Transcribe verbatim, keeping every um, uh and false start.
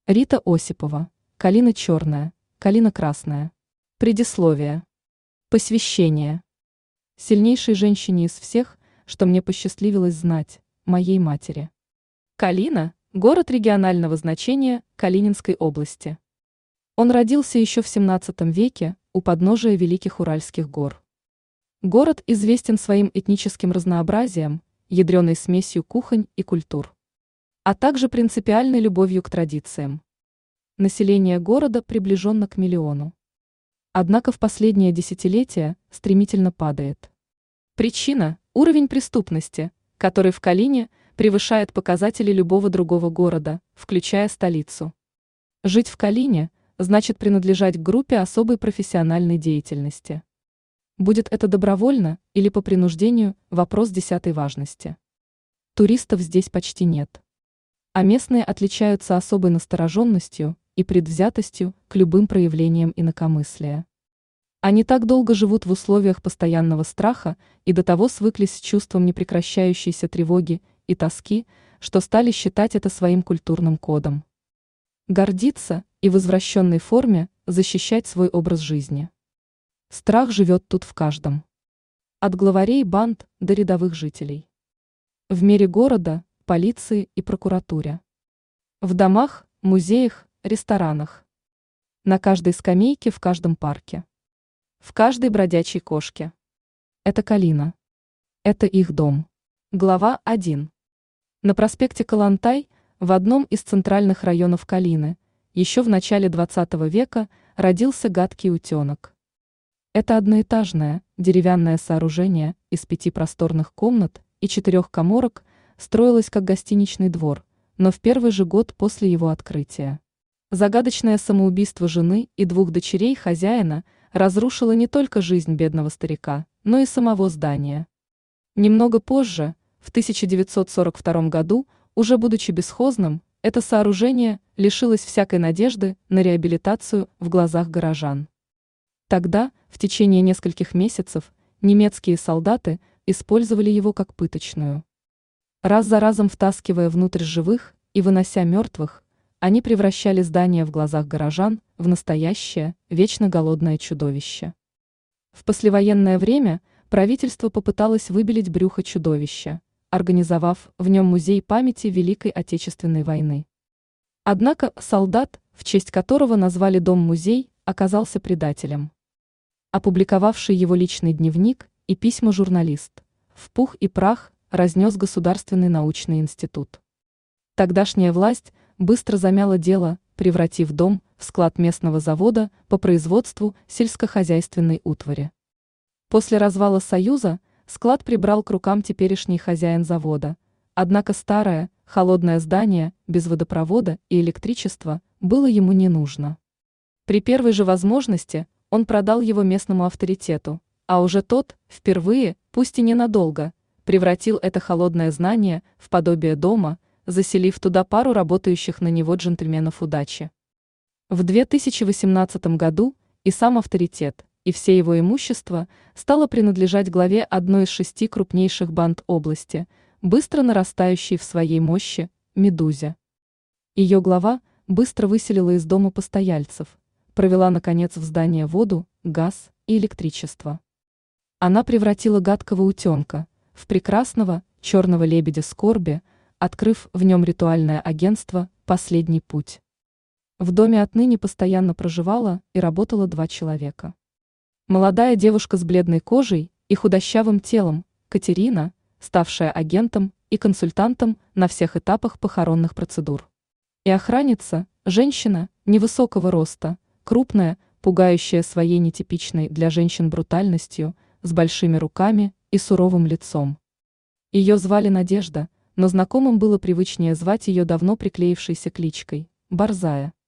Рита Осипова. Калина черная, калина красная. Предисловие. Посвящение. Сильнейшей женщине из всех, что мне посчастливилось знать, моей матери. Калина – город регионального значения Калининской области. Он родился еще в семнадцатом веке у подножия Великих Уральских гор. Город известен своим этническим разнообразием, ядреной смесью кухонь и культур, а также принципиальной любовью к традициям. Население города приближенно к миллиону. Однако в последнее десятилетие стремительно падает. Причина – уровень преступности, который в Калине превышает показатели любого другого города, включая столицу. Жить в Калине значит принадлежать к группе особой профессиональной деятельности. Будет это добровольно или по принуждению – вопрос десятой важности. Туристов здесь почти нет. А местные отличаются особой настороженностью и предвзятостью к любым проявлениям инакомыслия. Они так долго живут в условиях постоянного страха и до того свыклись с чувством непрекращающейся тревоги и тоски, что стали считать это своим культурным кодом. Гордиться и в извращенной форме защищать свой образ жизни. Страх живет тут в каждом. От главарей банд до рядовых жителей. В мире города, полиции и прокуратуре. В домах, музеях, ресторанах. На каждой скамейке в каждом парке. В каждой бродячей кошке. Это Калина. Это их дом. Глава один. На проспекте Калантай, в одном из центральных районов Калины, еще в начале двадцатого века родился гадкий утенок. Это одноэтажное, деревянное сооружение из пяти просторных комнат и четырех каморок строилось как гостиничный двор, но в первый же год после его открытия. Загадочное самоубийство жены и двух дочерей хозяина разрушило не только жизнь бедного старика, но и самого здания. Немного позже, в тысяча девятьсот сорок втором году, уже будучи бесхозным, это сооружение лишилось всякой надежды на реабилитацию в глазах горожан. Тогда, в течение нескольких месяцев, немецкие солдаты использовали его как пыточную. Раз за разом втаскивая внутрь живых и вынося мертвых, они превращали здание в глазах горожан в настоящее, вечно голодное чудовище. В послевоенное время правительство попыталось выбелить брюхо чудовища, организовав в нем музей памяти Великой Отечественной войны. Однако солдат, в честь которого назвали дом-музей, оказался предателем. Опубликовавший его личный дневник и письма журналист в пух и прах разнес Государственный научный институт. Тогдашняя власть быстро замяла дело, превратив дом в склад местного завода по производству сельскохозяйственной утвари. После развала Союза склад прибрал к рукам теперешний хозяин завода, однако старое, холодное здание без водопровода и электричества было ему не нужно. При первой же возможности он продал его местному авторитету, а уже тот, впервые, пусть и ненадолго, превратил это холодное здание в подобие дома, заселив туда пару работающих на него джентльменов удачи. В две тысячи восемнадцатом году и сам авторитет, и все его имущество стало принадлежать главе одной из шести крупнейших банд области, быстро нарастающей в своей мощи, Медузе. Ее глава быстро выселила из дома постояльцев, провела, наконец, в здание воду, газ и электричество. Она превратила гадкого утенка в прекрасного черного лебедя скорби, открыв в нем ритуальное агентство «Последний путь». В доме отныне постоянно проживало и работало два человека. Молодая девушка с бледной кожей и худощавым телом, Катерина, ставшая агентом и консультантом на всех этапах похоронных процедур. И охранница, женщина, невысокого роста, крупная, пугающая своей нетипичной для женщин брутальностью, с большими руками и суровым лицом. Ее звали Надежда, но знакомым было привычнее звать ее давно приклеившейся кличкой – Борзая.